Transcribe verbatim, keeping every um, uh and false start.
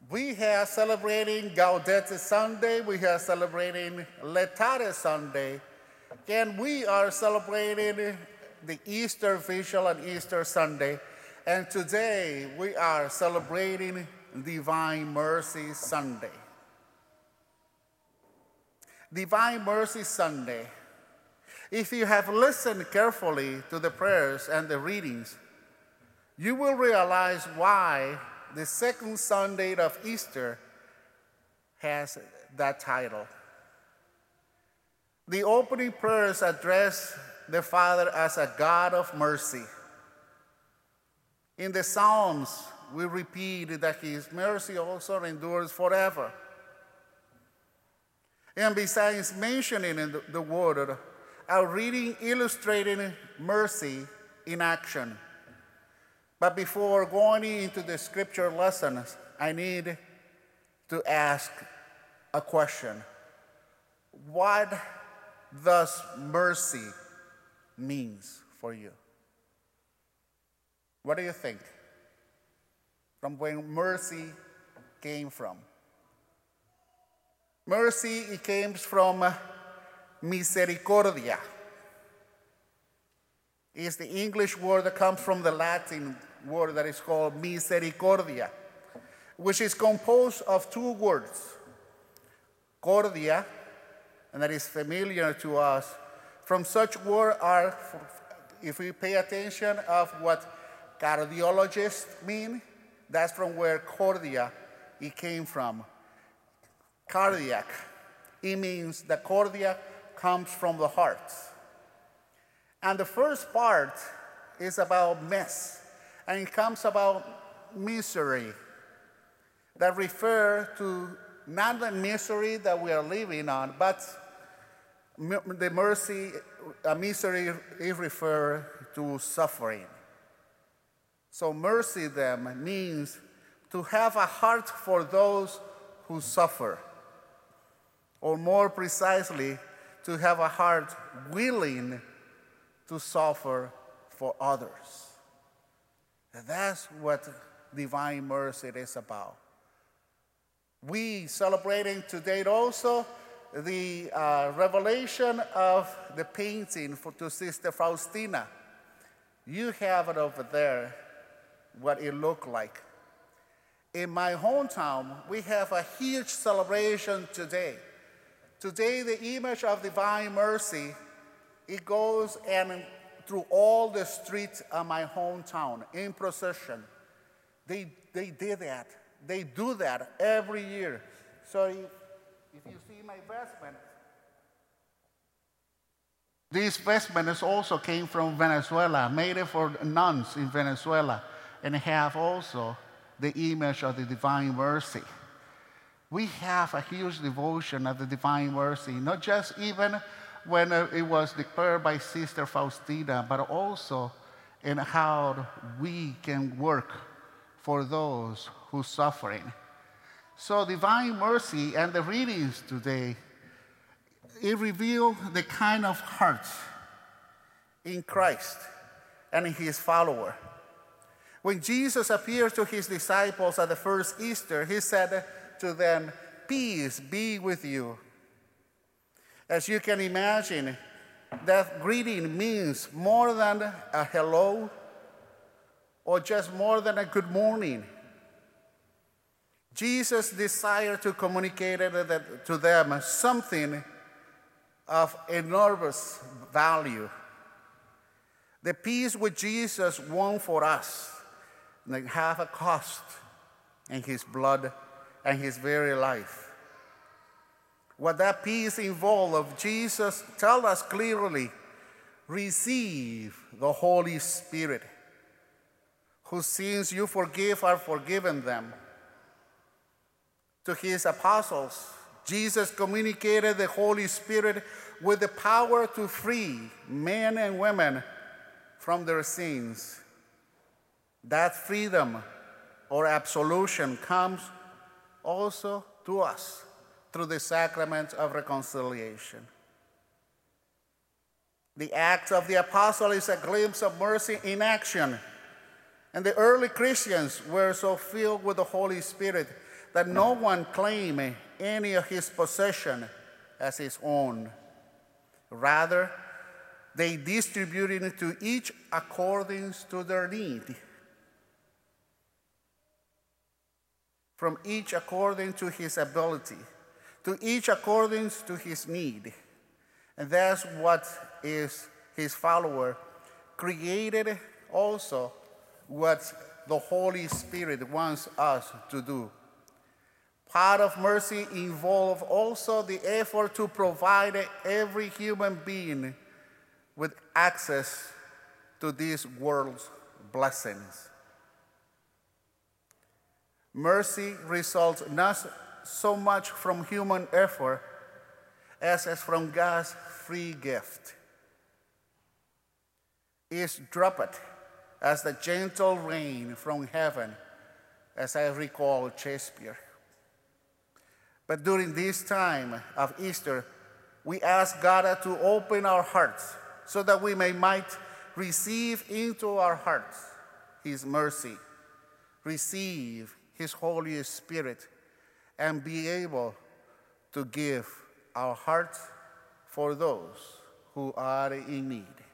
We are celebrating Gaudete Sunday, we are celebrating Letare Sunday, and we are celebrating the Easter Vigil and Easter Sunday. And today we are celebrating Divine Mercy Sunday. Divine Mercy Sunday. If you have listened carefully to the prayers and the readings, you will realize why the second Sunday of Easter has that title. The opening prayers address the Father as a God of mercy. In the Psalms, we repeat that His mercy also endures forever. And besides mentioning the, the word, our reading illustrating mercy in action. But before going into the scripture lessons, I need to ask a question. What does mercy means for you? What do you think? From where mercy came from? Mercy, it came from misericordia. It's the English word that comes from the Latin word that is called misericordia, which is composed of two words, cordia, and that is familiar to us. From such word are, if we pay attention of what cardiologists mean, that's from where cordia, it came from. Cardiac, it means the cordia comes from the heart. And the first part is about mess, and it comes about misery that refer to not the misery that we are living on, but the mercy, uh, misery is refer to suffering. So mercy then means to have a heart for those who suffer, or more precisely, to have a heart willing to suffer for others. And that's what divine mercy is about. We celebrating today also the uh, revelation of the painting for, to Sister Faustina. You have it over there, what it looked like. In my hometown, we have a huge celebration today. Today, the image of divine mercy, it goes and through all the streets of my hometown in procession. They, they did that. They do that every year. So if, if you see my vestment, these vestments also came from Venezuela, made for nuns in Venezuela, and have also the image of the divine mercy. We have a huge devotion of the divine mercy, not just even when it was declared by Sister Faustina, but also in how we can work for those who are suffering. So divine mercy and the readings today, it reveals the kind of heart in Christ and in his follower. When Jesus appeared to his disciples at the first Easter, he said to them, "Peace be with you." As you can imagine, that greeting means more than a hello or just more than a good morning. Jesus desired to communicate to them something of enormous value. The peace which Jesus won for us that have a cost in his blood and his very life. What that peace involved, Jesus tells us clearly, receive the Holy Spirit, whose sins you forgive are forgiven them. To his apostles, Jesus communicated the Holy Spirit with the power to free men and women from their sins. That freedom or absolution comes also to us through the sacrament of reconciliation. The Acts of the Apostle is a glimpse of mercy in action. And the early Christians were so filled with the Holy Spirit that no one claim any of his possession as his own. Rather, they distributed it to each according to their need. From each according to his ability, to each according to his need. And that's what is his follower created also what the Holy Spirit wants us to do. Part of mercy involves also the effort to provide every human being with access to this world's blessings. Mercy results not so much from human effort as, as from God's free gift. It's dropped as the gentle rain from heaven, as I recall Shakespeare. But during this time of Easter, we ask God to open our hearts so that we may might receive into our hearts his mercy, receive his Holy Spirit, and be able to give our hearts for those who are in need.